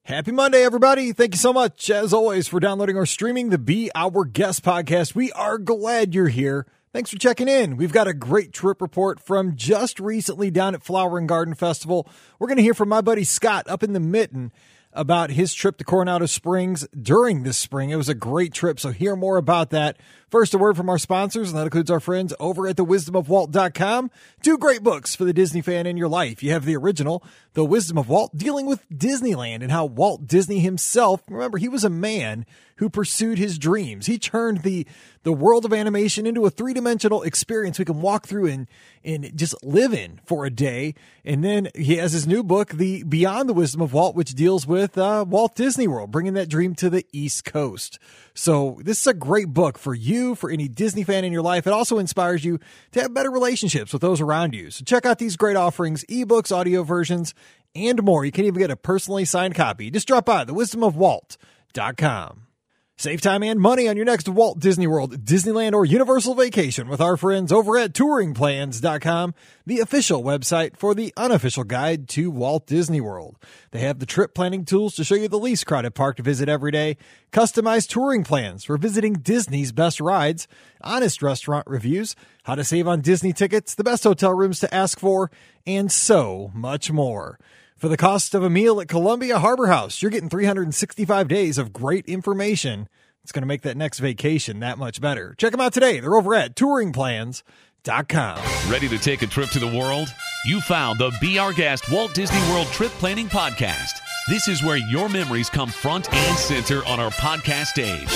Happy Monday, everybody. Thank you so much, as always, for downloading or streaming the Be Our Guest podcast. We are glad you're here. Thanks for checking in. We've got a great trip report from just recently down at Flower and Garden Festival. We're going to hear from my buddy Scott up in the Mitten about his trip to Coronado Springs during this spring. It was a great trip, so hear more about that. First, a word from our sponsors, and that includes our friends over at thewisdomofwalt.com. Two great books for the Disney fan in your life. You have the original, The Wisdom of Walt, dealing with Disneyland and how Walt Disney himself, remember, he was a man who pursued his dreams. He turned the world of animation into a three-dimensional experience we can walk through and just live in for a day. And then he has his new book, The Beyond the Wisdom of Walt, which deals with Walt Disney World, bringing that dream to the East Coast. So this is a great book for you, for any Disney fan in your life. It also inspires you to have better relationships with those around you. So check out these great offerings, ebooks, audio versions, and more. You can even get a personally signed copy. Just drop by thewisdomofwalt.com. Save time and money on your next Walt Disney World, Disneyland, or Universal vacation with our friends over at touringplans.com, the official website for the unofficial guide to Walt Disney World. They have the trip planning tools to show you the least crowded park to visit every day, customized touring plans for visiting Disney's best rides, honest restaurant reviews, how to save on Disney tickets, the best hotel rooms to ask for, and so much more. For the cost of a meal at Columbia Harbor House, you're getting 365 days of great information. It's going to make that next vacation that much better. Check them out today. They're over at touringplans.com. Ready to take a trip to the world? You found the Be Our Guest Walt Disney World Trip Planning Podcast. This is where your memories come front and center on our podcast stage.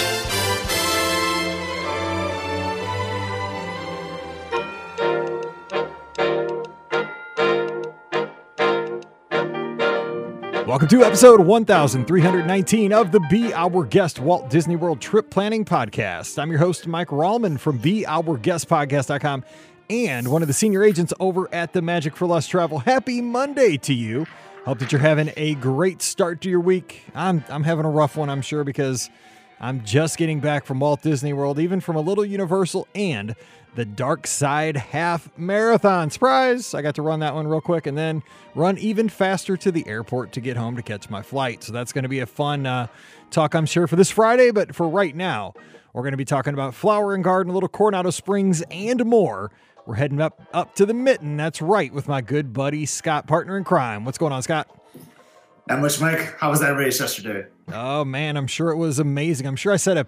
Welcome to episode 1319 of the Be Our Guest Walt Disney World Trip Planning Podcast. I'm your host, Mike Rallman from BeOurGuestPodcast.com and one of the senior agents over at the Magic for Less Travel. Happy Monday to you. Hope that you're having a great start to your week. I'm having a rough one, I'm sure, because I'm just getting back from Walt Disney World, even from a little Universal and the Dark Side Half Marathon. Surprise! I got to run that one real quick and then run even faster to the airport to get home to catch my flight. So that's going to be a fun talk, I'm sure, for this Friday. But for right now, we're going to be talking about Flower and Garden, Little Coronado Springs, and more. We're heading up to the Mitten. That's right, with my good buddy, Scott, partner in crime. What's going on, Scott? Not much, Mike. How was that race yesterday? Oh, man, I'm sure it was amazing. I'm sure I set a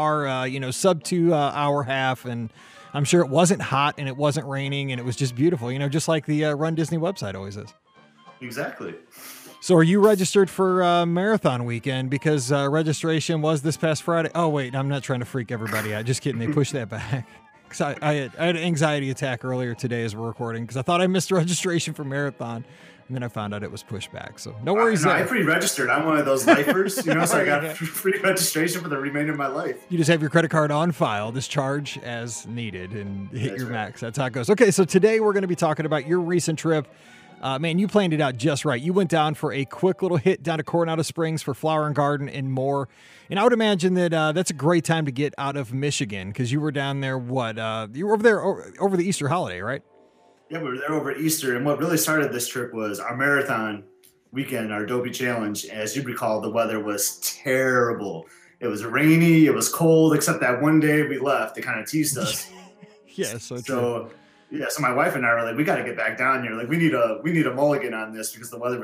PR, sub 2 hour half, and I'm sure it wasn't hot and it wasn't raining and it was just beautiful, just like the Run Disney website always is. Exactly. So are you registered for marathon weekend? Because registration was this past Friday. Oh, wait, I'm not trying to freak everybody out. Just kidding. They pushed that back. Because I had an anxiety attack earlier today as we're recording because I thought I missed registration for marathon. And then I found out it was pushed back. So no worries. I pre-registered. I'm one of those lifers, so I got free registration for the remainder of my life. You just have your credit card on file, discharge as needed, and hit your max. That's how it goes. Okay, so today we're going to be talking about your recent trip. Man, you planned it out just right. You went down for a quick little hit down to Coronado Springs for Flower and Garden and more. And I would imagine that that's a great time to get out of Michigan because you were down there, you were over there over the Easter holiday, right? Yeah, we were there over Easter, and what really started this trip was our marathon weekend, our Adobe Challenge. As you recall, the weather was terrible. It was rainy, it was cold, except that one day we left. They kind of teased us. Yeah, so true. So my wife and I were like, we got to get back down here. Like, we need a mulligan on this because the weather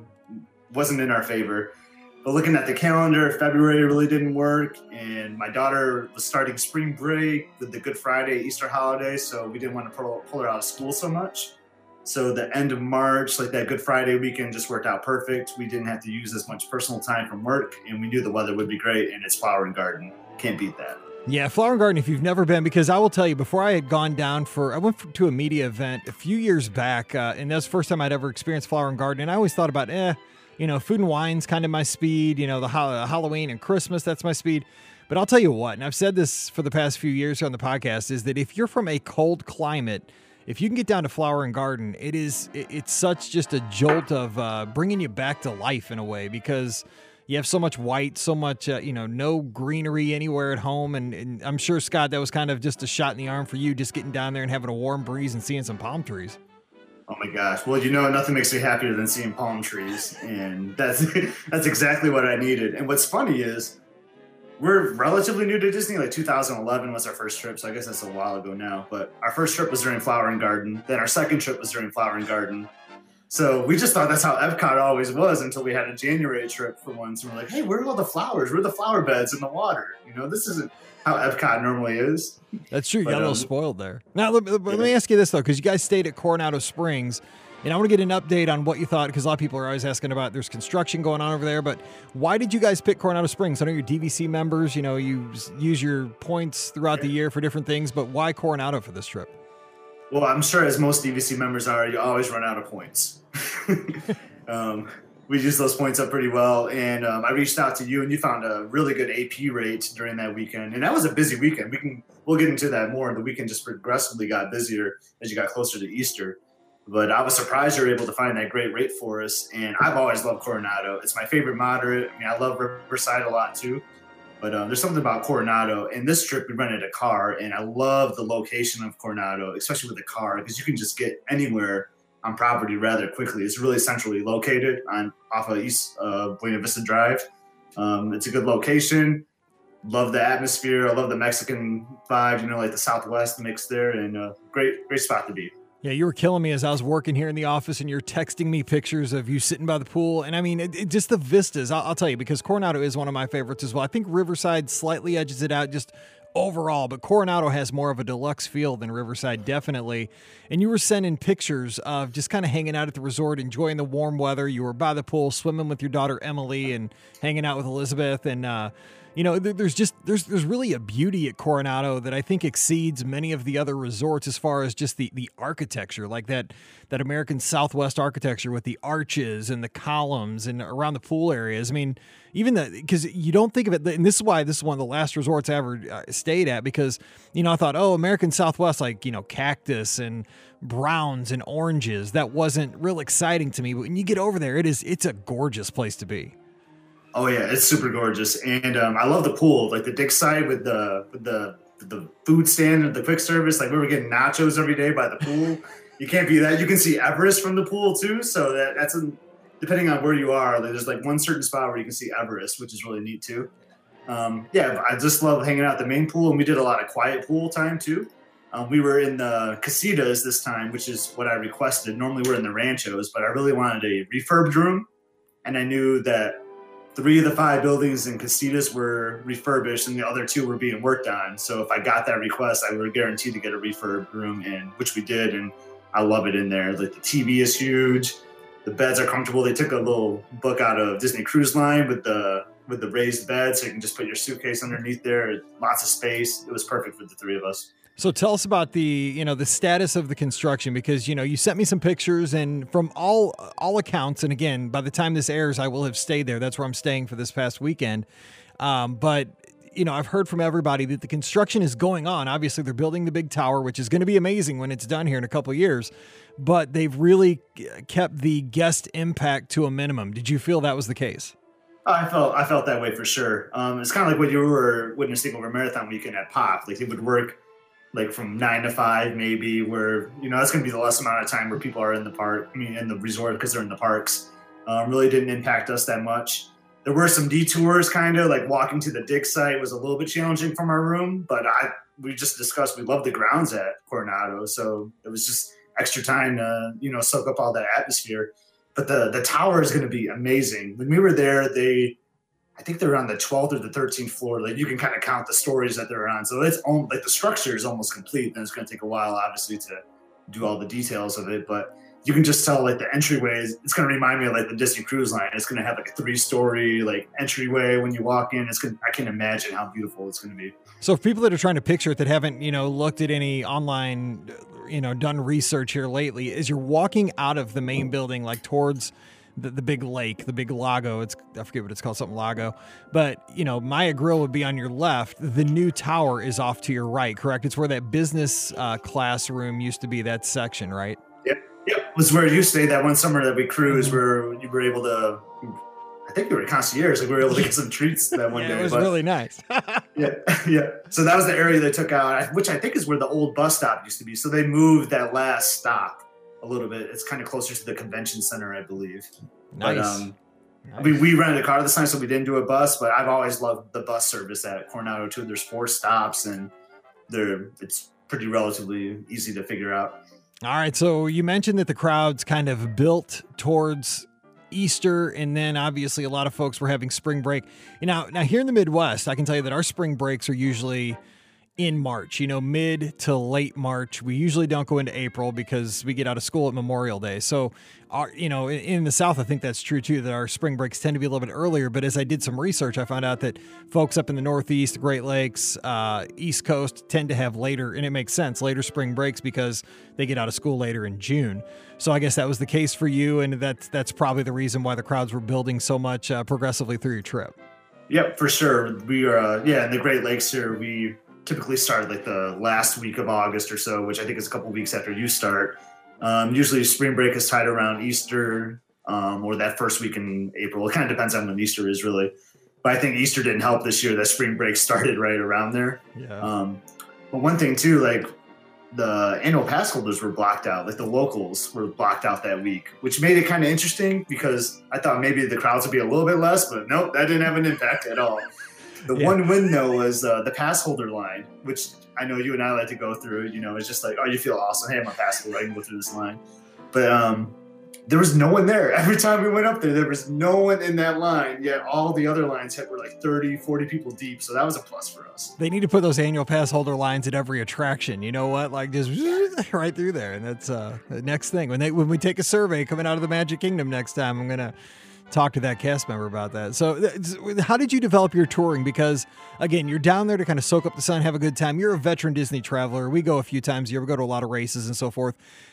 wasn't in our favor. But looking at the calendar, February really didn't work, and my daughter was starting spring break with the Good Friday Easter holiday, so we didn't want to pull her out of school so much. So the end of March, like that Good Friday weekend, just worked out perfect. We didn't have to use as much personal time from work, and we knew the weather would be great, and it's Flower and Garden. Can't beat that. Yeah, Flower and Garden, if you've never been, because I will tell you, before I had gone down I went to a media event a few years back, and that was the first time I'd ever experienced Flower and Garden, and I always thought about, food and wine's kind of my speed, the Halloween and Christmas, that's my speed. But I'll tell you what, and I've said this for the past few years here on the podcast, is that if you're from a cold climate, if you can get down to Flower and Garden, it's such just a jolt of bringing you back to life in a way, because you have so much white, so much, no greenery anywhere at home. And I'm sure, Scott, that was kind of just a shot in the arm for you, just getting down there and having a warm breeze and seeing some palm trees. Oh my gosh. Well, nothing makes me happier than seeing palm trees. And that's exactly what I needed. And what's funny is we're relatively new to Disney. Like 2011 was our first trip. So I guess that's a while ago now. But our first trip was during Flower and Garden. Then our second trip was during Flower and Garden. So we just thought that's how Epcot always was until we had a January trip for once. And we're like, hey, where are all the flowers? Where are the flower beds in the water? This isn't how Epcot normally is. That's true. You got a little spoiled there. Now, let me ask you this, though, because you guys stayed at Coronado Springs, and I want to get an update on what you thought, because a lot of people are always asking about there's construction going on over there, but why did you guys pick Coronado Springs? I know you're DVC members, you use your points throughout the year for different things, but why Coronado for this trip? Well, I'm sure as most DVC members are, you always run out of points. We used those points up pretty well, and I reached out to you, and you found a really good AP rate during that weekend, and that was a busy weekend. We'll get into that more. The weekend just progressively got busier as you got closer to Easter, but I was surprised you were able to find that great rate for us, and I've always loved Coronado. It's my favorite moderate. I mean, I love Riverside a lot too, but there's something about Coronado. And this trip, we rented a car, and I love the location of Coronado, especially with the car, because you can just get anywhere on property rather quickly. It's really centrally located off of East Buena Vista Drive. It's a good location. Love the atmosphere. I love the Mexican vibe, like the Southwest mix there, and great spot to be. Yeah, you were killing me as I was working here in the office, and you're texting me pictures of you sitting by the pool. And I mean, just the vistas, I'll tell you, because Coronado is one of my favorites as well. I think Riverside slightly edges it out just overall, but Coronado has more of a deluxe feel than Riverside, definitely. And you were sending pictures of just kind of hanging out at the resort, enjoying the warm weather. You were by the pool, swimming with your daughter Emily, and hanging out with Elizabeth. And there's really a beauty at Coronado that I think exceeds many of the other resorts as far as just the architecture, like that American Southwest architecture with the arches and the columns and around the pool areas. I mean, even because you don't think of it, and this is why this is one of the last resorts I ever stayed at, because, I thought, American Southwest, like, cactus and browns and oranges, that wasn't real exciting to me. But when you get over there, it's a gorgeous place to be. Oh yeah, it's super gorgeous, and I love the pool, like the dig site with the food stand and the quick service. Like we were getting nachos every day by the pool. You can't beat that. You can see Everest from the pool too, so that's depending on where you are. There's like one certain spot where you can see Everest, which is really neat too. I just love hanging out at the main pool, and we did a lot of quiet pool time too. We were in the casitas this time, which is what I requested. Normally we're in the ranchos, but I really wanted a refurbed room, and I knew that 3 of the 5 buildings in casitas were refurbished and the other 2 were being worked on. So if I got that request, I were guaranteed to get a refurbed room, and which we did, and I love it in there. Like the TV is huge, the beds are comfortable. They took a little book out of Disney Cruise Line with the raised bed, so you can just put your suitcase underneath there. Lots of space. It was perfect for the 3 of us. So tell us about the status of the construction, because, you sent me some pictures, and from all accounts, and again, by the time this airs, I will have stayed there. That's where I'm staying for this past weekend. But, I've heard from everybody that the construction is going on. Obviously, they're building the big tower, which is going to be amazing when it's done here in a couple of years. But they've really kept the guest impact to a minimum. Did you feel that was the case? I felt that way for sure. It's kind of like what you were witnessing over Marathon Weekend at Pop. Like it would work like from 9 to 5 maybe, where that's going to be the less amount of time where people are in the park, in the resort, because they're in the parks. Really didn't impact us that much. There were some detours, kind of like walking to the dig site was a little bit challenging from our room, but we just discussed we love the grounds at Coronado, so it was just extra time to soak up all that atmosphere. But the tower is going to be amazing. When we were there, I think they're on the 12th or the 13th floor. Like you can kind of count the stories that they're on. So it's like the structure is almost complete. Then it's going to take a while, obviously, to do all the details of it. But you can just tell like the entryway it's going to remind me of like the Disney Cruise Line. It's going to have like a 3-story like entryway when you walk in. I can imagine how beautiful it's going to be. So for people that are trying to picture it, that haven't, looked at any online, done research here lately, as you're walking out of the main building, like towards the big lake, the big lago. I forget what it's called, something lago. But, Maya Grill would be on your left. The new tower is off to your right, correct? It's where that business classroom used to be, that section, right? Yep. It was where you stayed that one summer that we cruised, where you were able to, I think we were concierge, like we were able to get some treats that one day. It was really nice. Yeah. So that was the area they took out, which I think is where the old bus stop used to be. So they moved that last stop a little bit. It's kind of closer to the convention center, I believe. Nice. But we rented a car this time, so we didn't do a bus. But I've always loved the bus service at Coronado too. There's 4 stops, and it's pretty relatively easy to figure out. All right. So you mentioned that the crowd's kind of built towards Easter, and then obviously a lot of folks were having spring break. Now here in the Midwest, I can tell you that our spring breaks are usually in March, mid to late March. We usually don't go into April because we get out of school at Memorial Day. So, in the South, I think that's true too, that our spring breaks tend to be a little bit earlier. But as I did some research, I found out that folks up in the Northeast, the Great Lakes, East Coast tend to have later, and it makes sense, later spring breaks because they get out of school later in June. So I guess that was the case for you. And that's probably the reason why the crowds were building so much progressively through your trip. Yep, for sure. We are, in the Great Lakes here, we typically start like the last week of August or so, which I think is a couple weeks after you start. Usually spring break is tied around Easter or that first week in April. It kind of depends on when Easter is really. But I think Easter didn't help this year. That spring break started right around there. Yeah. But one thing too, like the annual pass holders were blocked out. Like the locals were blocked out that week, which made it kind of interesting because I thought maybe the crowds would be a little bit less, but nope, that didn't have an impact at all. The one win, though, was the pass holder line, which I know you and I like to go through. It's just like, oh, you feel awesome. Hey, I'm a pass holder. I can go through this line. But there was no one there. Every time we went up there was no one in that line, yet all the other lines were like 30, 40 people deep. So that was a plus for us. They need to put those annual pass holder lines at every attraction. You know what? Like just right through there. And that's the next thing. When we take a survey coming out of the Magic Kingdom next time, I'm going to talk to that cast member about that. So how did you develop your touring? Because again, you're down there to kind of soak up the sun, have a good time. You're a veteran Disney traveler. We go a few times a year. We go to a lot of races and so forth.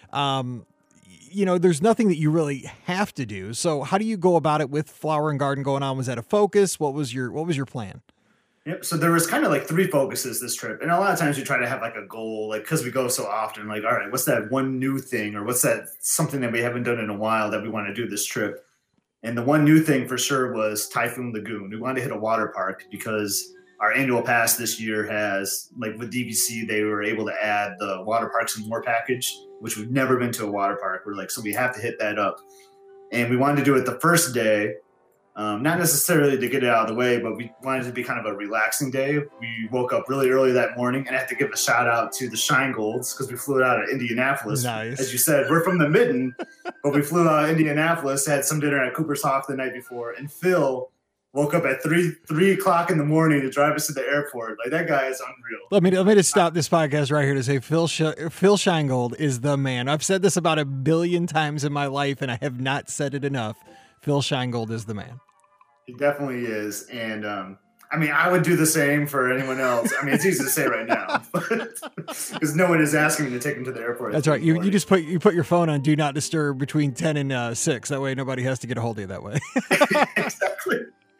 There's nothing that you really have to do. So how do you go about it with Flower and Garden going on? Was that a focus? What was your plan? Yep. So there was kind of like 3 focuses this trip. And a lot of times we try to have like a goal, like, cause we go so often, like, all right, what's that one new thing, or what's that something that we haven't done in a while that we want to do this trip? And the one new thing for sure was Typhoon Lagoon. We wanted to hit a water park because our annual pass this year has, like with DVC, they were able to add the water parks and more package, which we've never been to a water park. We're like, so we have to hit that up. And we wanted to do it the first day, not necessarily to get it out of the way, but we wanted it to be kind of a relaxing day. We woke up really early that morning, and I have to give a shout out to the Shine Golds because we flew it out of Indianapolis. Nice. As you said, we're from the Mitten, but we flew out of Indianapolis, had some dinner at Cooper's Hawk the night before, and Phil woke up at 3 o'clock in the morning to drive us to the airport. Like, that guy is unreal. Let me just stop this podcast right here to say Phil Sheingold is the man. I've said this about 1 billion times in my life, and I have not said it enough. Phil Sheingold is the man. He definitely is. And I would do the same for anyone else. I mean, it's easy to say right now, because no one is asking me to take him to the airport. That's right. You just put your phone on Do Not Disturb between 10 and 6. That way nobody has to get a hold of you that way. Exactly.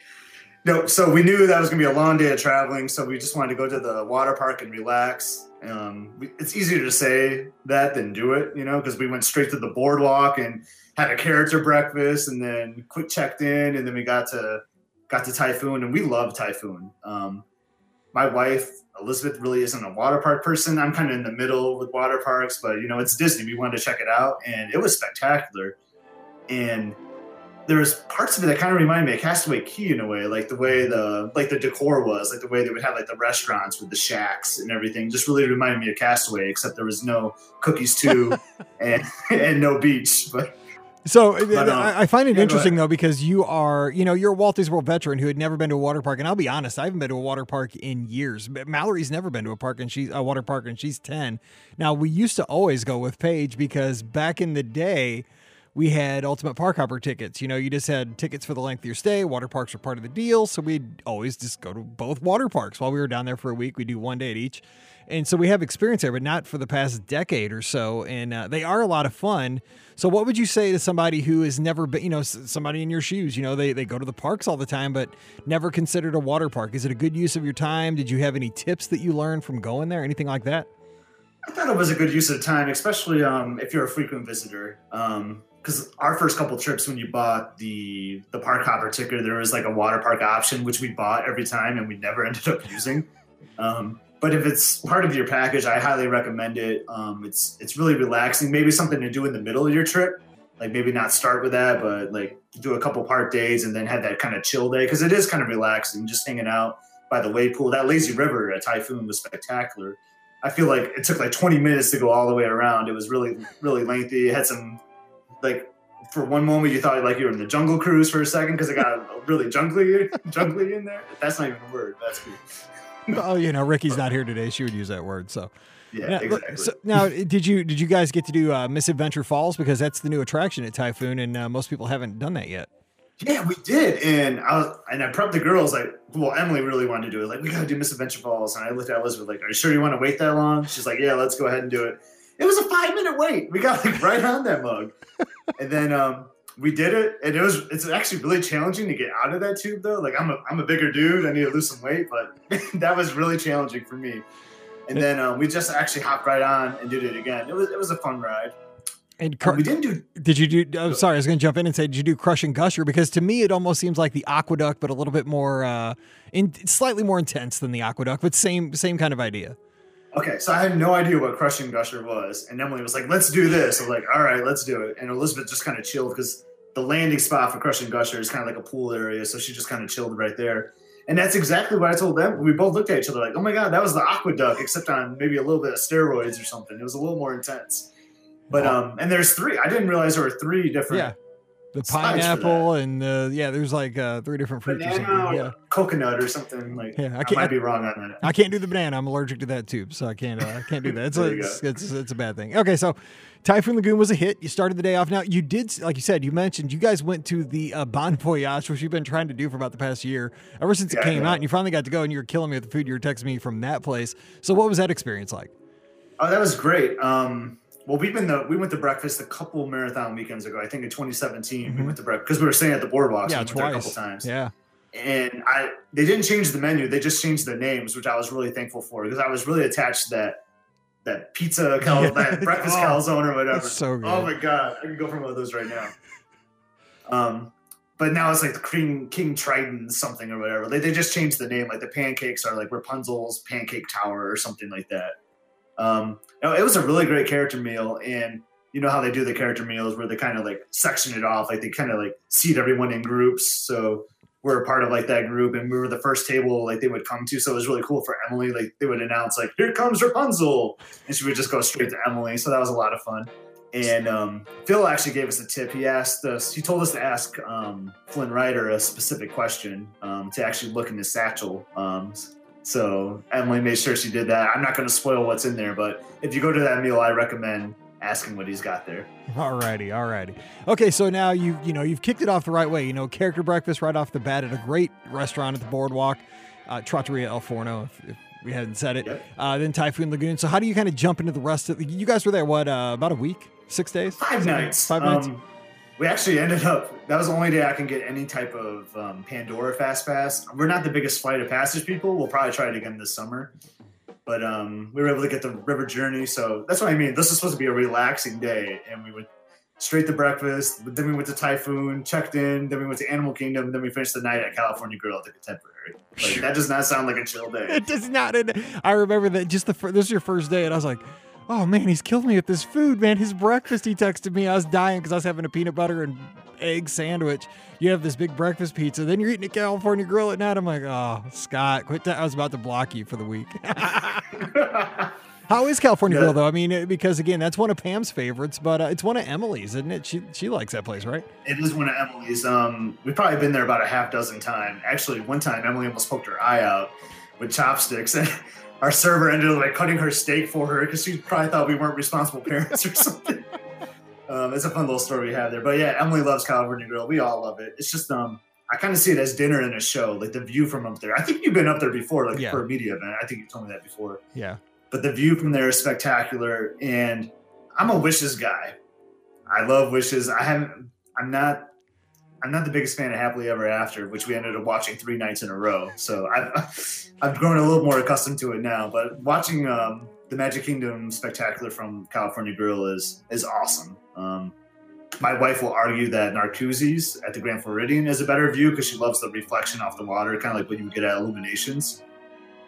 No, so we knew that was going to be a long day of traveling, so we just wanted to go to the water park and relax. It's easier to say that than do it, because we went straight to the boardwalk and had a character breakfast, and then we quick checked in, and then we got to Typhoon, and we love Typhoon. My wife, Elizabeth, really isn't a water park person. I'm kind of in the middle with water parks, but it's Disney. We wanted to check it out, and it was spectacular. And there was parts of it that kind of reminded me of Castaway Cay in a way, like the way the decor was, like the way they would have like the restaurants with the shacks and everything. Just really reminded me of Castaway, except there was no cookies too, and no beach. But I find it interesting though, because you are, you're a Walt Disney World veteran who had never been to a water park, and I'll be honest, I haven't been to a water park in years. Mallory's never been to a water park, and she's 10. Now, we used to always go with Paige because back in the day, we had Ultimate Park Hopper tickets. You just had tickets for the length of your stay. Water parks were part of the deal. So we'd always just go to both water parks while we were down there for a week. We do one day at each. And so we have experience there, but not for the past decade or so. And they are a lot of fun. So what would you say to somebody who has never been, somebody in your shoes, they go to the parks all the time, but never considered a water park? Is it a good use of your time? Did you have any tips that you learned from going there? Anything like that? I thought it was a good use of time, especially if you're a frequent visitor. Because our first couple trips, when you bought the park hopper ticket, there was like a water park option, which we bought every time and we never ended up using. But But if it's part of your package, I highly recommend it. It's really relaxing. Maybe something to do in the middle of your trip. Like maybe not start with that, but like do a couple park days and then have that kind of chill day. Because it is kind of relaxing, just hanging out by the wave pool. That lazy river at Typhoon was spectacular. I feel like it took like 20 minutes to go all the way around. It was really, really lengthy. It had some, like, for one moment you thought like you were in the Jungle Cruise for a second because it got really jungly in there. That's not even a word. That's cool. Oh, you know, Ricky's not here today. She would use that word. So yeah, exactly. So now, did you guys get to do Misadventure Falls, because that's the new attraction at Typhoon, and most people haven't done that yet? Yeah, we did, and I prepped the girls like, well, Emily really wanted to do it. Like, we gotta do Misadventure Falls, and I looked at Elizabeth like, "Are you sure you want to wait that long?" She's like, "Yeah, let's go ahead and do it." It was a 5-minute wait. We got like right on that mug, and then we did it, and it's actually really challenging to get out of that tube though. Like, I'm a bigger dude, I need to lose some weight, but that was really challenging for me. And then we just actually hopped right on and did it again. It was a fun ride. And we didn't do. Did you do? Oh, sorry, I was going to jump in and say, did you do Crush and Gusher? Because to me, it almost seems like the Aqueduct, but a little bit more, slightly more intense than the Aqueduct, but same kind of idea. Okay, so I had no idea what Crush and Gusher was, and Emily was like, "Let's do this." I was like, "All right, let's do it." And Elizabeth just kind of chilled because the landing spot for Crush and Gusher is kind of like a pool area, so she just kind of chilled right there. And that's exactly what I told them. We both looked at each other like, "Oh my god, that was the Aqueduct, except on maybe a little bit of steroids or something." It was a little more intense. But and there's 3. I didn't realize there were 3 different. Yeah, the pineapple and there's like 3 different fruits. Banana or something. Yeah, coconut or something. Like, yeah, I might be wrong on that. I can't do the banana. I'm allergic to that tube, so I can't do that. It's a bad thing. Okay, so Typhoon Lagoon was a hit. You started the day off. Now you did, like you said, you mentioned you guys went to the Bon Voyage, which you've been trying to do for about the past year, ever since it came out, and you finally got to go, and you were killing me with the food. You were texting me from that place. So what was that experience like? Oh, that was great. Well, we went to breakfast a couple marathon weekends ago. I think in 2017 Mm-hmm. we went to breakfast because we were staying at the boardwalk. So Yeah, we went there twice. a couple times. Yeah. And they didn't change the menu; they just changed the names, which I was really thankful for because I was really attached to that pizza, that breakfast calzone or whatever. That's so good. Oh my god, I can go for one of those right now. But now it's like the King Triton something or whatever. They just changed the name. Like the pancakes are like Rapunzel's Pancake Tower or something like that. It was a really great character meal, and you know how they do the character meals where they kind of like section it off, like they kind of like seat everyone in groups. So we're a part of like that group, and we were the first table like they would come to. So it was really cool for Emily. Like they would announce like, "Here comes Rapunzel," and she would just go straight to Emily. So that was a lot of fun. And Phil actually gave us a tip. He told us to ask Flynn Rider a specific question to actually look in his satchel. So Emily made sure she did that. I'm not going to spoil what's in there, but if you go to that meal, I recommend asking what he's got there. Alrighty. Okay, so now you've kicked it off the right way. Character breakfast right off the bat at a great restaurant at the boardwalk, Trattoria El Forno, if we hadn't said it. Yep. Then Typhoon Lagoon. So how do you kind of jump into the rest of you guys were there, about a week? 6 days? 5 nights. 5 nights? We actually ended up, that was the only day I can get any type of Pandora Fast Pass. We're not the biggest Flight of Passage people. We'll probably try it again this summer. But we were able to get the river journey. So that's what I mean. This is supposed to be a relaxing day. And we went straight to breakfast. Then we went to Typhoon, checked in. Then we went to Animal Kingdom. Then we finished the night at California Grill at the Contemporary. Like, that does not sound like a chill day. It does not. I remember that this was your first day, and I was like, oh man, he's killed me with this food, man. His breakfast, he texted me. I was dying because I was having a peanut butter and egg sandwich. You have this big breakfast pizza. Then you're eating a California Grill at night. I'm like, oh, Scott, quit that. I was about to block you for the week. How is California Grill, though? I mean, because, again, that's one of Pam's favorites, but it's one of Emily's, isn't it? She likes that place, right? It is one of Emily's. We've probably been there about a half dozen times. Actually, one time, Emily almost poked her eye out with chopsticks, and our server ended up like cutting her steak for her because she probably thought we weren't responsible parents or something. It's a fun little story we have there. But yeah, Emily loves California Grill. We all love it. It's just I kind of see it as dinner and a show, like the view from up there. I think you've been up there before, like for a media event. I think you told me that before. Yeah. But the view from there is spectacular, and I'm a Wishes guy. I love Wishes. I'm not the biggest fan of Happily Ever After, which we ended up watching 3 nights in a row. So I've grown a little more accustomed to it now. But watching the Magic Kingdom Spectacular from California Grill is awesome. My wife will argue that Narcoossee's at the Grand Floridian is a better view because she loves the reflection off the water, kind of like what you would get at Illuminations.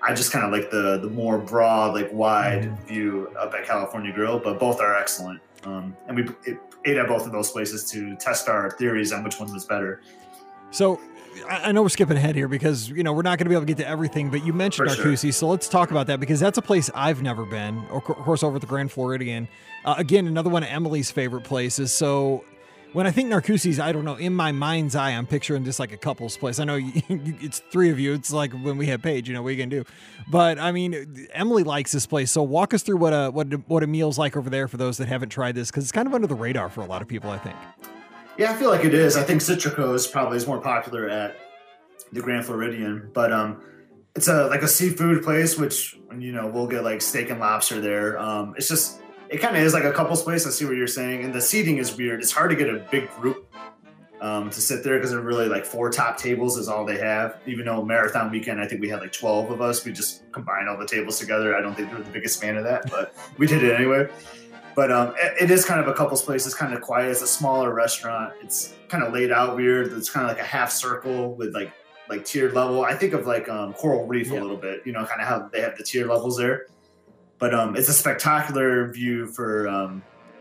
I just kind of like the more broad, like wide view up at California Grill, but both are excellent. And we ate at both of those places to test our theories on which one was better. So I know we're skipping ahead here because, we're not going to be able to get to everything, but you mentioned Narcoossee, so let's talk about that because that's a place I've never been, of course, over at the Grand Floridian. Again, another one of Emily's favorite places. So when I think Narcoossee's, I don't know, in my mind's eye, I'm picturing just like a couple's place. I know it's three of you. It's like when we have Paige, what are you going to do? But I mean, Emily likes this place. So walk us through what a meal's like over there for those that haven't tried this, because it's kind of under the radar for a lot of people, I think. Yeah, I feel like it is. I think Citrico's probably is more popular at the Grand Floridian, but it's like a seafood place, which we'll get like steak and lobster there. It's just, it kind of is like a couple's place. I see what you're saying, and the seating is weird. It's hard to get a big group to sit there because they're really like 4 top tables is all they have. Even though marathon weekend, I think we had like 12 of us. We just combined all the tables together. I don't think they're the biggest fan of that, but we did it anyway. But it is kind of a couple's place. It's kind of quiet. It's a smaller restaurant. It's kind of laid out weird. It's kind of like a half circle with like tiered level. I think of like Coral Reef a little bit, kind of how they have the tier levels there. But it's a spectacular view for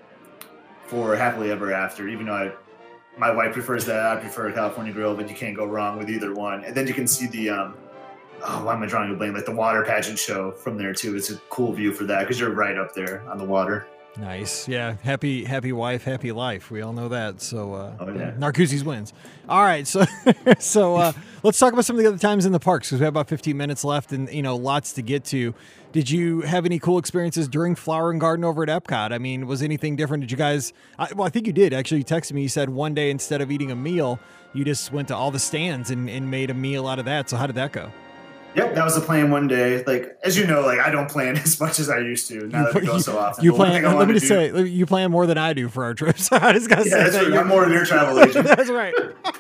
Happily Ever After, even though my wife prefers that. I prefer California Grill, but you can't go wrong with either one. And then you can see the, why am I drawing a blank? Like the water pageant show from there too. It's a cool view for that because you're right up there on the water. Nice. Yeah. Happy wife, happy life. We all know that. So, yeah. Narcoossee's wins. All right. So, let's talk about some of the other times in the parks because we have about 15 minutes left and, lots to get to. Did you have any cool experiences during Flower and Garden over at Epcot? I mean, was anything different? Did you guys, I think you did actually. You texted me. You said one day instead of eating a meal, you just went to all the stands and made a meal out of that. So how did that go? Yep, that was the plan one day. Like, as you know, like I don't plan as much as I used to now that we go so often. You plan, let me just say, you plan more than I do for our trips. I just got to say that. I'm more of your travel agent. That's right.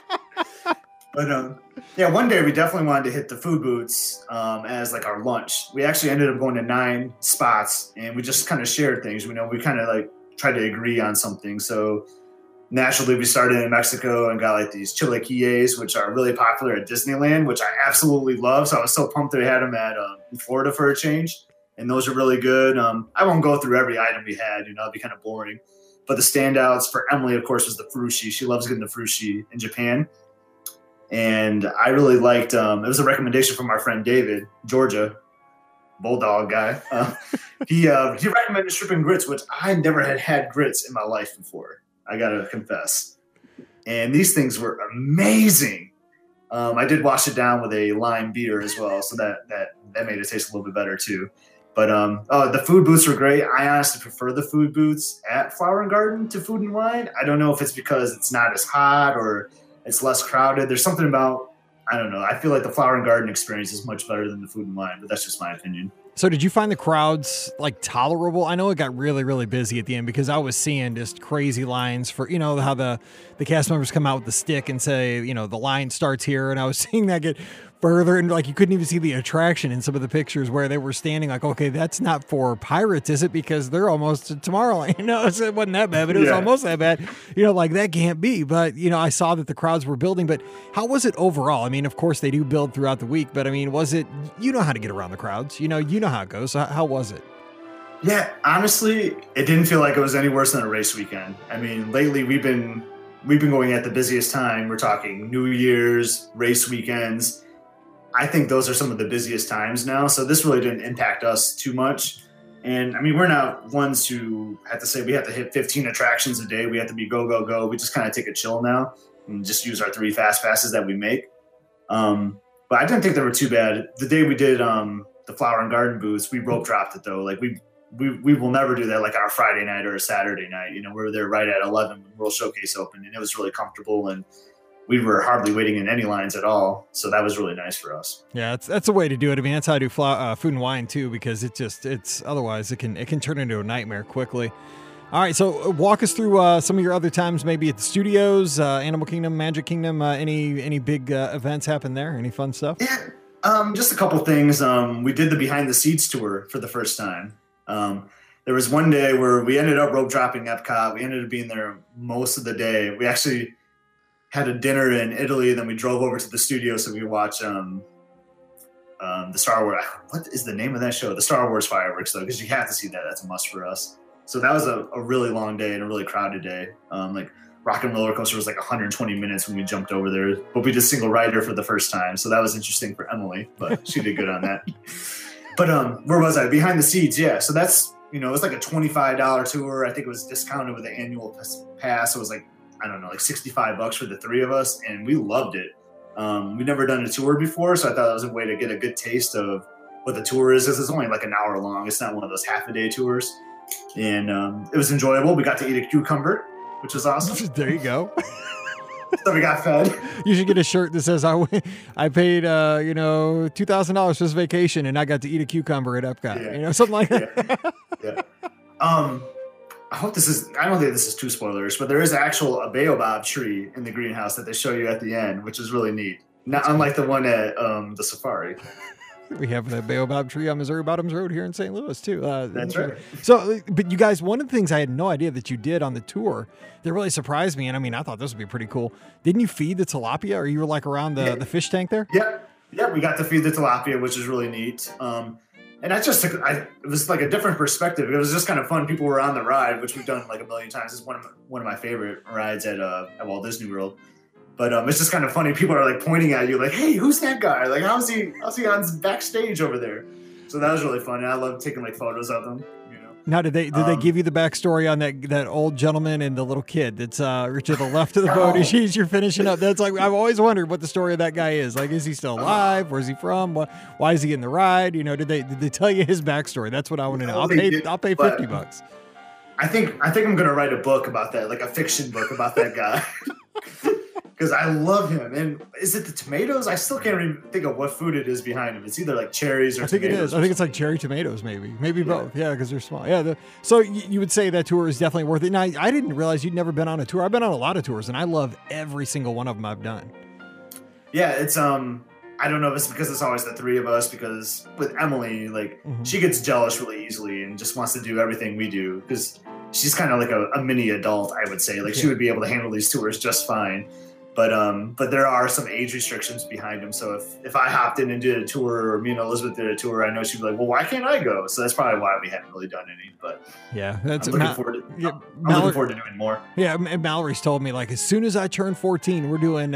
But one day we definitely wanted to hit the food booths as like our lunch. We actually ended up going to 9 spots and we just kind of shared things. We kind of like tried to agree on something. So naturally, we started in Mexico and got like these chilaquiles, which are really popular at Disneyland, which I absolutely love. So I was so pumped they had them at in Florida for a change. And those are really good. I won't go through every item we had, it'd be kind of boring. But the standouts for Emily, of course, was the furushi. She loves getting the furushi in Japan. And I really liked, it was a recommendation from our friend David, Georgia, Bulldog guy. He recommended shrimp and grits, which I never had grits in my life before. I gotta confess. And these things were amazing. I did wash it down with a lime beer as well, so that made it taste a little bit better too. But the food booths were great. I honestly prefer the food booths at Flower and Garden to Food and Wine. I don't know if it's because it's not as hot or it's less crowded. There's something about, I don't know. I feel like the Flower and Garden experience is much better than the Food and Wine, but that's just my opinion. So did you find the crowds like tolerable? I know it got really, really busy at the end because I was seeing just crazy lines for, how the cast members come out with the stick and say, the line starts here. And I was seeing that get further and like you couldn't even see the attraction in some of the pictures where they were standing like, okay, that's not for pirates, is it? Because they're almost to Tomorrowland. So it wasn't that bad, but it was almost that bad. Like that can't be. But, I saw that the crowds were building. But how was it overall? I mean, of course they do build throughout the week, but I mean, was it, how to get around the crowds, you know how it goes. So how was it? Yeah, honestly, it didn't feel like it was any worse than a race weekend. I mean, lately we've been going at the busiest time. We're talking New Year's, race weekends. I think those are some of the busiest times now. So this really didn't impact us too much. And I mean, we're not ones who have to say we have to hit 15 attractions a day. We have to be go, go, go. We just kind of take a chill now and just use our 3 fast passes that we make. But I didn't think they were too bad. The day we did the Flower and Garden booths, we rope dropped it though. Like we will never do that like on a Friday night or a Saturday night. We were there right at 11 when World Showcase opened, and it was really comfortable, and we were hardly waiting in any lines at all. So that was really nice for us. Yeah, that's a way to do it. I mean, that's how I do Food and Wine too, because it's otherwise it can turn into a nightmare quickly. All right, so walk us through some of your other times, maybe at the studios, Animal Kingdom, Magic Kingdom. Any big events happen there? Any fun stuff? Yeah, just a couple things. We did the behind the seats tour for the first time. There was one day where we ended up rope dropping Epcot. We ended up being there most of the day. We actually had a dinner in Italy, then we drove over to the studio so we could watch the Star Wars. What is the name of that show? The Star Wars fireworks, though, because you have to see that. That's a must for us. So that was a really long day and a really crowded day. Like Rock and Roller Coaster was like 120 minutes when we jumped over there, but we did single rider for the first time. So that was interesting for Emily, but she did good on that. But where was I? Behind the Seeds, yeah. So that's, it was like a $25 tour. I think it was discounted with the annual pass. It was like, I don't know, like $65 for the three of us, and we loved it. We'd never done a tour before, so I thought that was a way to get a good taste of what the tour is. It's only like an hour long. It's not one of those half-a-day tours. And it was enjoyable. We got to eat a cucumber, which was awesome. There you go. So we got fed. You should get a shirt that says, I paid, $2,000 for this vacation, and I got to eat a cucumber at Epcot. Yeah. Something like that. Yeah. I don't think this is too spoilers, but there is actual a baobab tree in the greenhouse that they show you at the end, which is really neat. Not unlike the one at the safari. We have the baobab tree on Missouri Bottoms Road here in St. Louis too. That's right. So, but you guys, one of the things I had no idea that you did on the tour that really surprised me, and I mean, I thought this would be pretty cool. Didn't you feed the tilapia, or you were like around the fish tank there? Yeah, we got to feed the tilapia, which is really neat. And I just it was like a different perspective. It was just kind of fun. People were on the ride, which we've done like a million times. It's one of my favorite rides at Walt Disney World. But it's just kind of funny. People are like pointing at you, like, "Hey, who's that guy? Like, how's he on backstage over there?" So that was really fun. And I love taking like photos of them. Now, did they give you the backstory on that old gentleman and the little kid that's to the left of the boat as you're finishing up? That's like, I've always wondered what the story of that guy is. Like, is he still alive? Where's he from? Why is he in the ride? Did they tell you his backstory? That's what I want to know. I'll pay $50. I think I'm gonna write a book about that, like a fiction book about that guy. Because I love him. And is it the tomatoes? I still can't even think of what food it is behind him. It's either like cherries or I think tomatoes. it is. I think it's like cherry tomatoes, maybe both. Yeah, because they're small. Yeah. So you would say that tour is definitely worth it. Now, I didn't realize you'd never been on a tour. I've been on a lot of tours, and I love every single one of them I've done. Yeah, it's I don't know if it's because it's always the three of us, because with Emily, like she gets jealous really easily and just wants to do everything we do, because she's kind of like a mini adult, I would say. Like she would be able to handle these tours just fine. But there are some age restrictions behind them. So if I hopped in and did a tour, or me and Elizabeth did a tour, I know she'd be like, well, why can't I go? So that's probably why we haven't really done any. But yeah, I'm looking forward to doing more. Yeah, and Mallory's told me, like, as soon as I turn 14, we're doing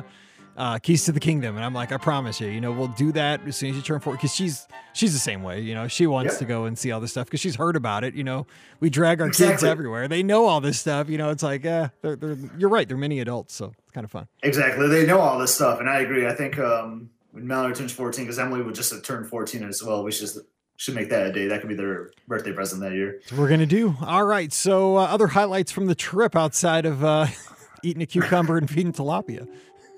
Keys to the Kingdom. And I'm like, I promise you, we'll do that as soon as you turn 14. Because she's the same way. She wants to go and see all this stuff because she's heard about it. We drag our kids everywhere. They know all this stuff. It's like, you're right. They're mini adults. So it's kind of fun. Exactly. They know all this stuff. And I agree. I think when Mallory turns 14, because Emily would just have turned 14 as well, we should make that a day. That could be their birthday present that year. So we're going to do. All right. So other highlights from the trip outside of eating a cucumber and feeding tilapia.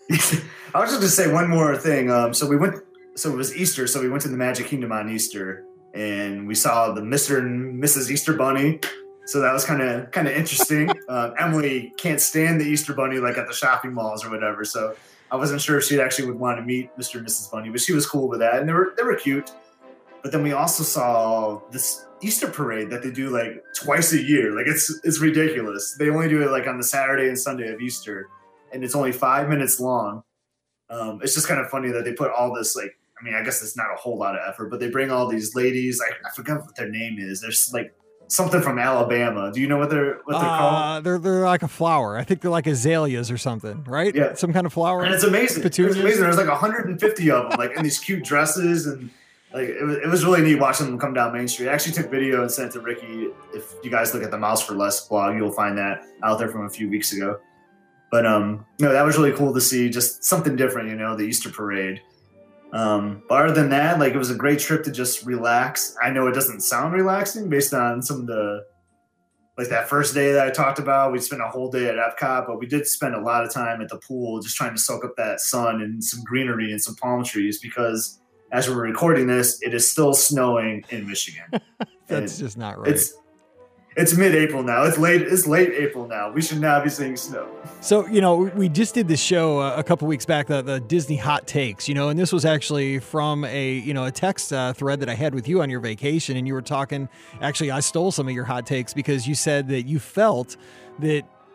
I was just going to say one more thing. So it was Easter. So we went to the Magic Kingdom on Easter, and we saw the Mr. and Mrs. Easter Bunny. So that was kind of interesting. Emily can't stand the Easter Bunny, like at the shopping malls or whatever. So I wasn't sure if she actually would want to meet Mr. and Mrs. Bunny, but she was cool with that. And they were cute. But then we also saw this Easter parade that they do like twice a year. Like it's ridiculous. They only do it like on the Saturday and Sunday of Easter. And it's only 5 minutes long. It's just kind of funny that they put all this, like, I mean, I guess it's not a whole lot of effort, but they bring all these ladies. I forgot what their name is. There's like something from Alabama. Do you know what they're called? They're like a flower. I think they're like azaleas or something, right? Yeah, some kind of flower. And it's amazing. Petunias. It's amazing. There's like 150 of them, like in these cute dresses, and like it was really neat watching them come down Main Street. I actually took video and sent it to Ricky. If you guys look at the Mouse for Less blog, you'll find that out there from a few weeks ago. But that was really cool to see, just something different, the Easter parade. But other than that, like, it was a great trip to just relax. I know it doesn't sound relaxing based on some of the, like that first day that I talked about. We spent a whole day at Epcot, but we did spend a lot of time at the pool just trying to soak up that sun and some greenery and some palm trees, because as we're recording this, it is still snowing in Michigan. That's just not right. It's mid-April now. It's late April now. We should now be seeing snow. So, we just did this show a couple weeks back, the Disney Hot Takes, and this was actually from a text thread that I had with you on your vacation. And you were talking, actually, I stole some of your hot takes because you said that you felt that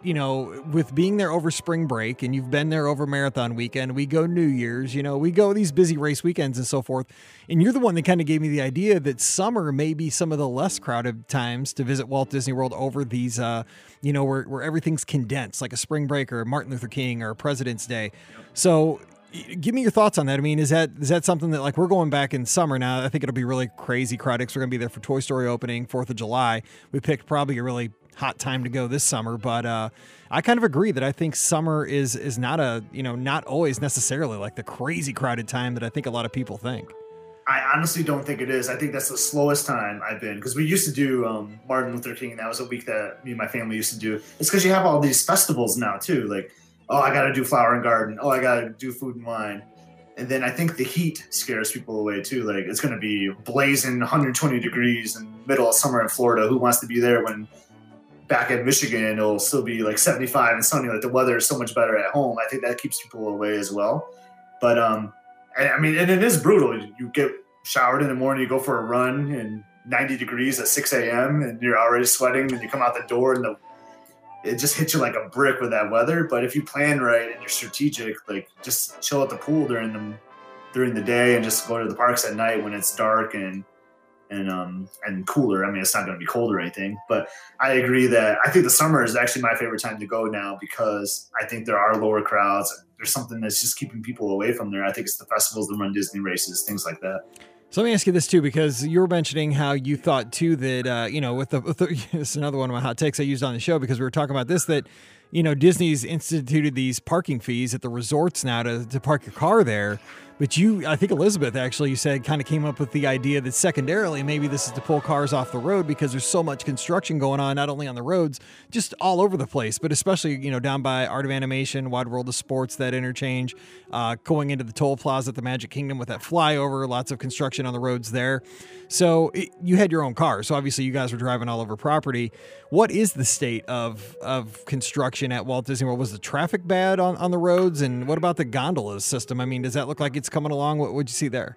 with being there over spring break, and you've been there over marathon weekend, we go New Year's, we go these busy race weekends and so forth. And you're the one that kind of gave me the idea that summer may be some of the less crowded times to visit Walt Disney World over these, where everything's condensed, like a spring break or Martin Luther King or President's Day. So give me your thoughts on that. I mean, is that something that, like, we're going back in summer now? I think it'll be really crazy crowded because we're going to be there for Toy Story opening, 4th of July. We picked probably a really hot time to go this summer, but I kind of agree that I think summer is not not always necessarily like the crazy crowded time that I think a lot of people think. I honestly don't think it is. I think that's the slowest time I've been, because we used to do Martin Luther King, and that was a week that me and my family used to do. It's because you have all these festivals now too, like, oh, I got to do Flower and Garden. Oh, I got to do Food and Wine. And then I think the heat scares people away too. Like, it's going to be blazing 120 degrees in the middle of summer in Florida. Who wants to be there when back in Michigan it'll still be like 75 and sunny? Like, the weather is so much better at home. I think that keeps people away as well. But I mean, and it is brutal. You get showered in the morning, you go for a run in 90 degrees at 6 a.m. and you're already sweating, and you come out the door and it just hits you like a brick with that weather. But if you plan right and you're strategic, like, just chill at the pool during the day and just go to the parks at night when it's dark and cooler. I mean, it's not going to be cold or anything, but I agree that I think the summer is actually my favorite time to go now, because I think there are lower crowds. There's something that's just keeping people away from there. I think it's the festivals that run Disney races, things like that. So let me ask you this too, because you were mentioning how you thought too that, it's another one of my hot takes I used on the show, because we were talking about this, that, Disney's instituted these parking fees at the resorts now to park your car there. But I think Elizabeth, actually, you said, kind of came up with the idea that secondarily, maybe this is to pull cars off the road, because there's so much construction going on, not only on the roads, just all over the place, but especially, down by Art of Animation, Wide World of Sports, that interchange, going into the toll plaza at the Magic Kingdom with that flyover, lots of construction on the roads there. So you had your own car. So obviously you guys were driving all over property. What is the state of construction at Walt Disney World? Was the traffic bad on the roads? And what about the gondola system? I mean, does that look like it's coming along? What would you see there?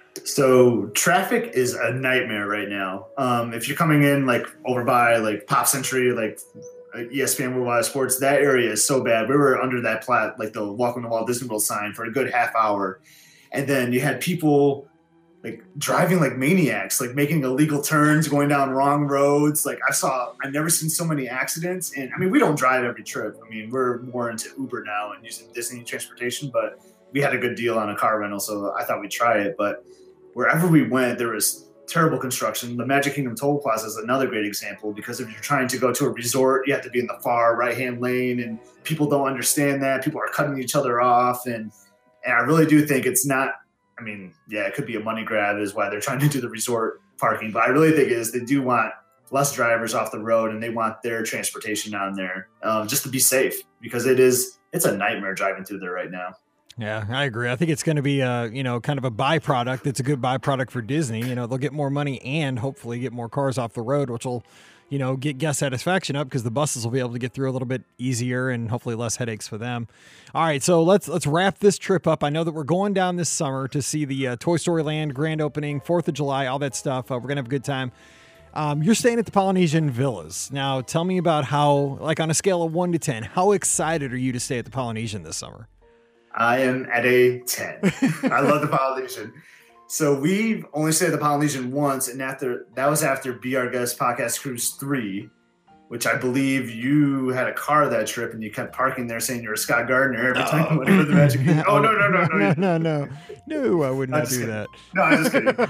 So traffic is a nightmare right now. If you're coming in like over by like Pop Century, like ESPN Worldwide Sports, that area is so bad. We were under that like the Welcome to Walt Disney World sign for a good half hour. And then you had people like driving like maniacs, like making illegal turns, going down wrong roads. Like, I've never seen so many accidents. And I mean, we don't drive every trip. I mean, we're more into Uber now and using Disney transportation, but we had a good deal on a car rental, so I thought we'd try it. But wherever we went, there was terrible construction. The Magic Kingdom Toll Plaza is another great example, because if you're trying to go to a resort, you have to be in the far right-hand lane, and people don't understand that. People are cutting each other off. And I really do think it's not, I mean, yeah, it could be a money grab is why they're trying to do the resort parking. But I really think they do want less drivers off the road, and they want their transportation on there just to be safe, because it's a nightmare driving through there right now. Yeah, I agree. I think it's going to be kind of a byproduct. It's a good byproduct for Disney. They'll get more money and hopefully get more cars off the road, which will, get guest satisfaction up, because the buses will be able to get through a little bit easier and hopefully less headaches for them. All right, so let's wrap this trip up. I know that we're going down this summer to see the Toy Story Land grand opening, 4th of July, all that stuff. We're going to have a good time. You're staying at the Polynesian Villas. Now, tell me about how, like on a scale of 1 to 10, how excited are you to stay at the Polynesian this summer? I am at a 10. I love the Polynesian. So we've only stayed at the Polynesian once, and that was after Be Our Guest Podcast Cruise 3, which I believe you had a car that trip, and you kept parking there saying you're a Scott Gardner every time you went to the Magic Kingdom. Oh, no, I would not do that. No, I'm just kidding.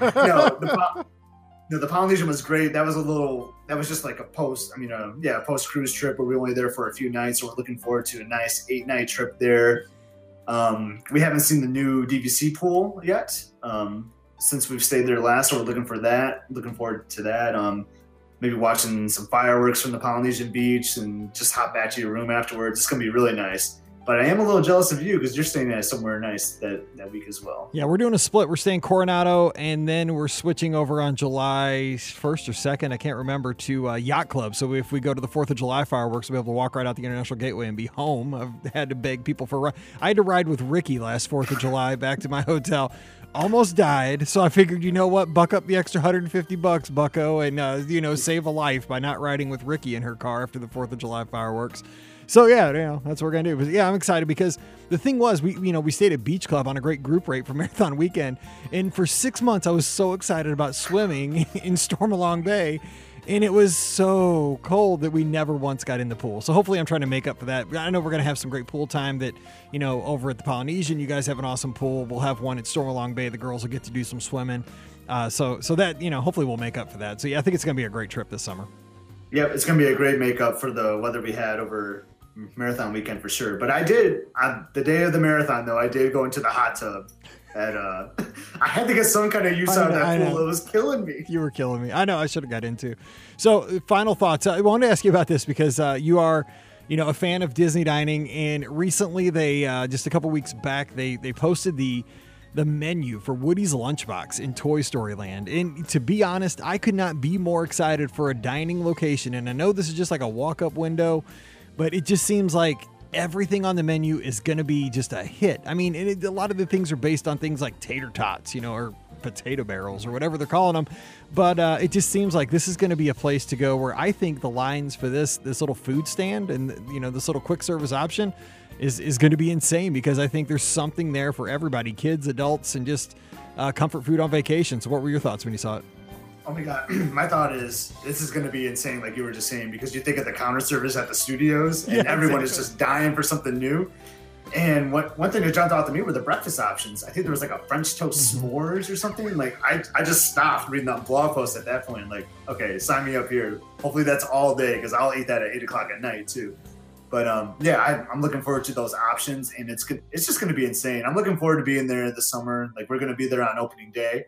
The Polynesian was great. That was just like a post-cruise trip where we were only there for a few nights, so we're looking forward to a nice 8-night trip there. We haven't seen the new DVC pool yet since we've stayed there last, so we're looking forward to that. Maybe watching some fireworks from the Polynesian beach and just hop back to your room afterwards. It's going to be really nice. But I am a little jealous of you, because you're staying at somewhere nice that week as well. Yeah, we're doing a split. We're staying Coronado, and then we're switching over on July 1st or 2nd, I can't remember, to Yacht Club. So if we go to the 4th of July fireworks, we'll be able to walk right out the International Gateway and be home. I've had to beg people for a ride. I had to ride with Ricky last 4th of July back to my hotel. Almost died, so I figured, you know what, buck up the extra $150, bucko, and, save a life by not riding with Ricky in her car after the 4th of July fireworks. So yeah, that's what we're gonna do. But yeah, I'm excited because the thing was, we stayed at Beach Club on a great group rate for Marathon Weekend, and for 6 months I was so excited about swimming in Stormalong Bay, and it was so cold that we never once got in the pool. So hopefully I'm trying to make up for that. I know we're gonna have some great pool time. That over at the Polynesian, you guys have an awesome pool. We'll have one at Stormalong Bay. The girls will get to do some swimming. So that hopefully we'll make up for that. So yeah, I think it's gonna be a great trip this summer. Yeah, it's going to be a great makeup for the weather we had over Marathon Weekend for sure. But I did, on the day of the marathon, though, I did go into the hot tub. I had to get some kind of use out of that pool. It was killing me. You were killing me. I know. I should have got into. So final thoughts. I wanted to ask you about this because you are, a fan of Disney dining. And recently they, just a couple weeks back, they posted the menu for Woody's Lunchbox in Toy Story Land. And to be honest, I could not be more excited for a dining location. And I know this is just like a walk-up window, but it just seems like everything on the menu is going to be just a hit. I mean, a lot of the things are based on things like tater tots, or potato barrels or whatever they're calling them. But it just seems like this is going to be a place to go where I think the lines for this little food stand and, this little quick service option is going to be insane, because I think there's something there for everybody, kids, adults, and just comfort food on vacation. So what were your thoughts when you saw it? Oh my God. My thought is this is going to be insane, like you were just saying, because you think of the counter service at the studios and everyone is just dying for something new. And one thing that jumped out to me were the breakfast options. I think there was like a French toast s'mores or something. Like I just stopped reading that blog post at that point. Like, okay, sign me up here. Hopefully that's all day, because I'll eat that at 8 o'clock at night too. But I'm looking forward to those options, and it's just going to be insane. I'm looking forward to being there this summer. Like, we're going to be there on opening day,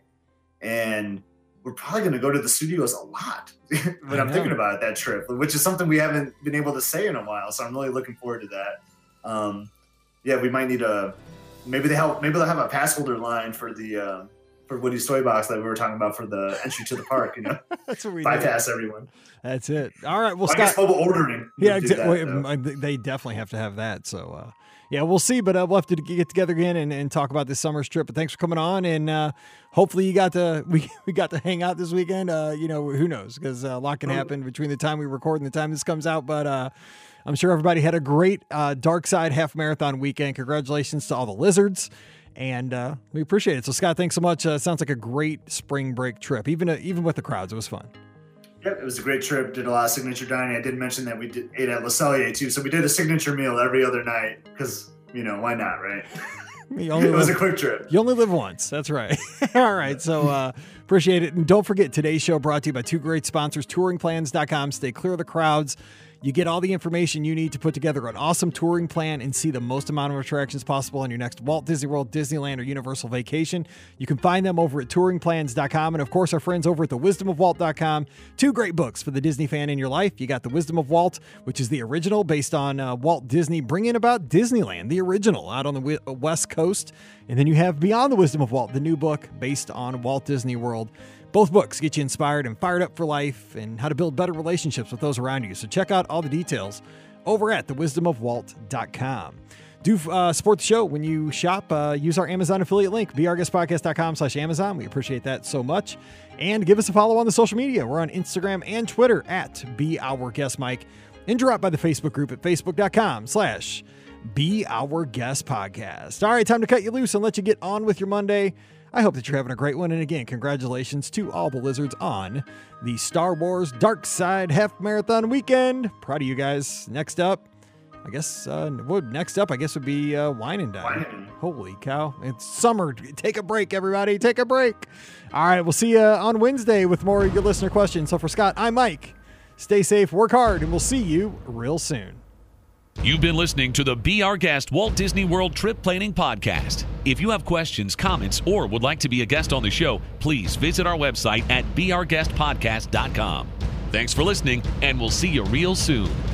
and we're probably going to go to the studios a lot. But I'm thinking about that trip, which is something we haven't been able to say in a while. So I'm really looking forward to that. We might need maybe they'll have a pass holder line for the for Woody's Toy Box that we were talking about for the entry to the park. That's what we bypass everyone. That's it. All right. Well, Scott, I guess mobile ordering. Yeah, they definitely have to have that. So, we'll see. But we'll have to get together again and talk about this summer's trip. But thanks for coming on, and hopefully we got to hang out this weekend. Who knows? Because a lot can happen between the time we record and the time this comes out. But I'm sure everybody had a great Dark Side Half Marathon weekend. Congratulations to all the lizards. And we appreciate it. So, Scott, thanks so much. Sounds like a great spring break trip. Even with the crowds, it was fun. Yep, it was a great trip. Did a lot of signature dining. I did mention that we ate at Le Cellier too. So we did a signature meal every other night because, why not, right? It was a quick trip. You only live once. That's right. All right. So appreciate it. And don't forget, today's show brought to you by two great sponsors, touringplans.com. Stay clear of the crowds. You get all the information you need to put together an awesome touring plan and see the most amount of attractions possible on your next Walt Disney World, Disneyland, or Universal vacation. You can find them over at touringplans.com. And of course, our friends over at thewisdomofwalt.com. Two great books for the Disney fan in your life. You got The Wisdom of Walt, which is the original based on Walt Disney bringing about Disneyland, the original out on the West Coast. And then you have Beyond the Wisdom of Walt, the new book based on Walt Disney World. Both books get you inspired and fired up for life and how to build better relationships with those around you. So check out all the details over at thewisdomofwalt.com. Do support the show when you shop. Use our Amazon affiliate link, beourguestpodcast.com/Amazon. We appreciate that so much. And give us a follow on the social media. We're on Instagram and Twitter at BeOurGuestMike. And drop by the Facebook group at facebook.com/BeOurGuestPodcast. All right, time to cut you loose and let you get on with your Monday. I hope that you're having a great one. And again, congratulations to all the lizards on the Star Wars Dark Side Half Marathon weekend. Proud of you guys. Next up, I guess would be Wine and Dine. Holy cow. It's summer. Take a break, everybody. Take a break. All right, we'll see you on Wednesday with more of your listener questions. So for Scott, I'm Mike. Stay safe, work hard, and we'll see you real soon. You've been listening to the Be Our Guest Walt Disney World Trip Planning Podcast. If you have questions, comments, or would like to be a guest on the show, please visit our website at beourguestpodcast.com. Thanks for listening, and we'll see you real soon.